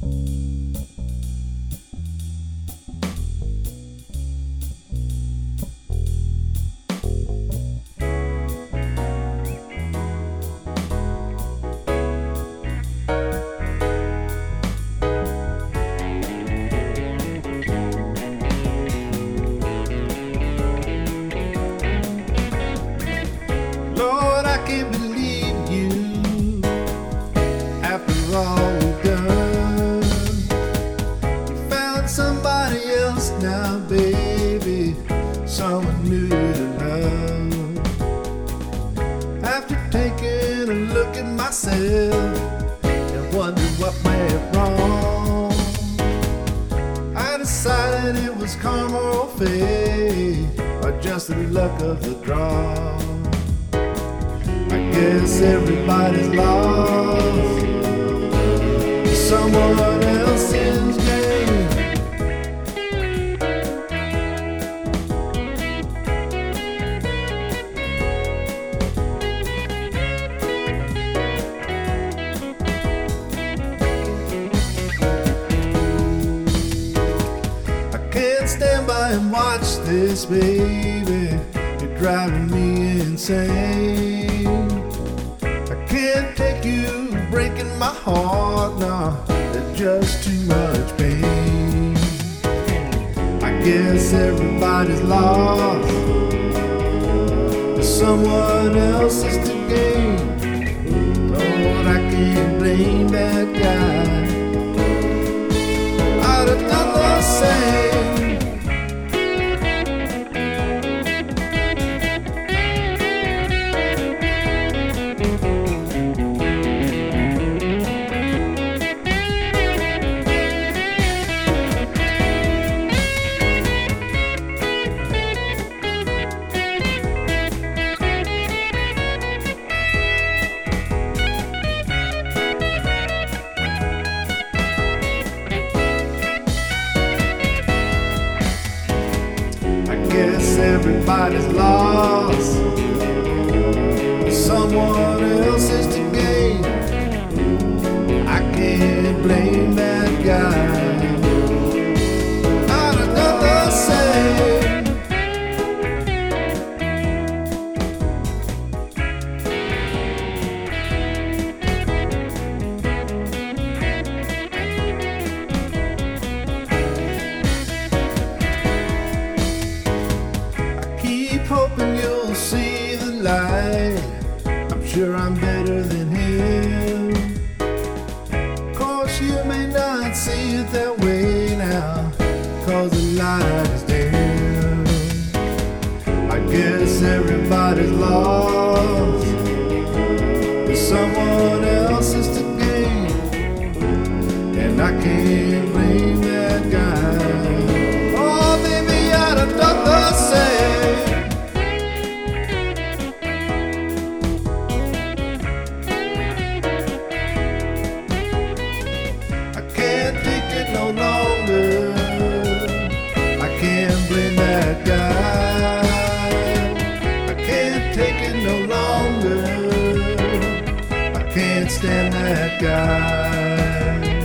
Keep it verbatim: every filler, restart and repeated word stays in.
Lord, I can't believe you after all we've done. You found somebody else now, baby, someone new to love. After taking a look at myself and wondering what went wrong, I decided it was karma or fate, or just the luck of the draw. I guess everybody's lost someone else's game. I can't stand by and watch this, baby. You're driving me insane. I can't take you breaking my heart now. There's just too much pain. I guess everybody's lost. There's someone else is to gain. Lord, I can't blame that guy. I'd have done the same. Guess everybody's lost. Someone else is to gain. I can't blame that guy. I'd have done the same. Hoping you'll see the light. I'm sure I'm better than him. Of course you may not see it that way now, 'cause the light is dim. I guess everybody's lost. There's someone else is to gain, and I can't blame that guy. Oh baby, I'd have done the same. No longer, I can't blame that guy. I can't take it no longer. I can't stand that guy.